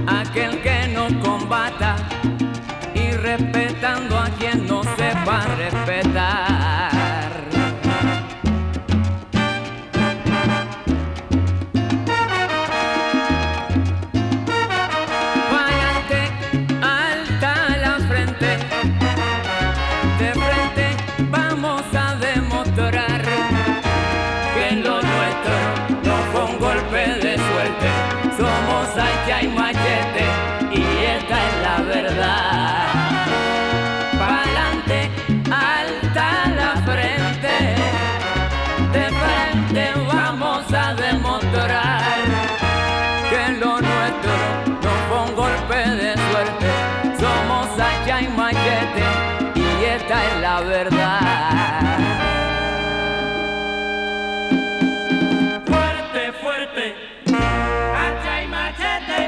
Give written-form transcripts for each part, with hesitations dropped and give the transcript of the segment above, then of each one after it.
aquel que no combata y respetando a quien no sepa respetar. Pa'lante, alta la frente, de frente vamos a demostrar que lo nuestro no fue un golpe de suerte. Somos hacha y machete y esta es la verdad. Pa'lante, alta la frente, de frente vamos a demostrar que lo nuestro no fue un golpe de suerte. Somos hacha y machete y esta es la verdad. Fuerte, fuerte, hacha y machete.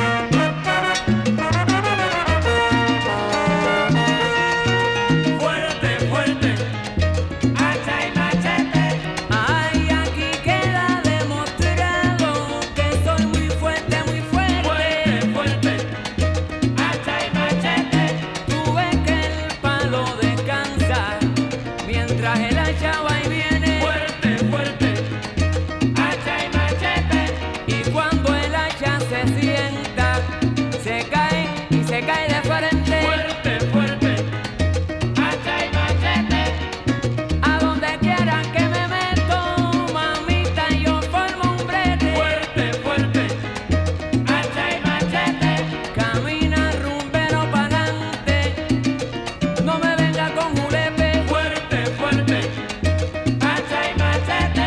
Fuerte, fuerte, hacha y machete. Ay, aquí queda demostrado que soy muy fuerte, muy fuerte. Fuerte, fuerte, hacha y machete. Tú ves que el palo descansa mientras el hacha va y viene. Fuerte, fuerte, hacha y machete. Y cuando el hacha se sienta, se cae y se cae de frente. Fuerte, fuerte, hacha y machete. A donde quiera que me meto, mamita, yo formo un brete. Fuerte, fuerte, hacha y machete. Camina rumbero pa'lante, no me venga con julepe. Fuerte, fuerte, hacha y machete.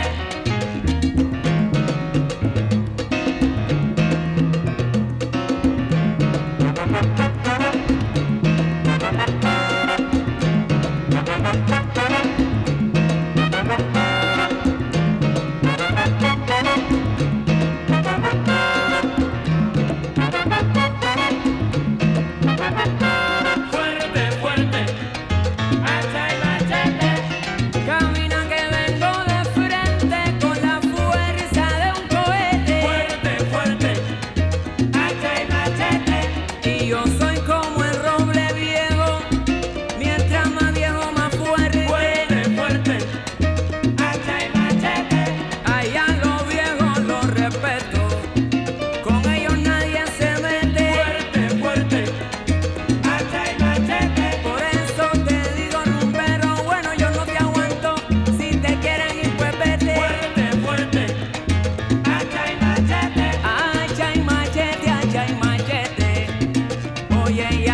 Fuerte, fuerte, hacha y machete. Camina que vengo de frente con la fuerza de un cohete. Fuerte, fuerte, hacha y machete. Y yo soy como el roble viejo, mientras más viejo más fuerte. Fuerte, fuerte, hacha y machete. Allá los viejos los respeto, con ellos nadie se mete. Fuerte, fuerte, hacha y machete. Por eso te digo rumbero, bueno yo no te aguanto, si te quieren ir pues vete. Fuerte, fuerte, hacha y machete. Hacha y machete, oye y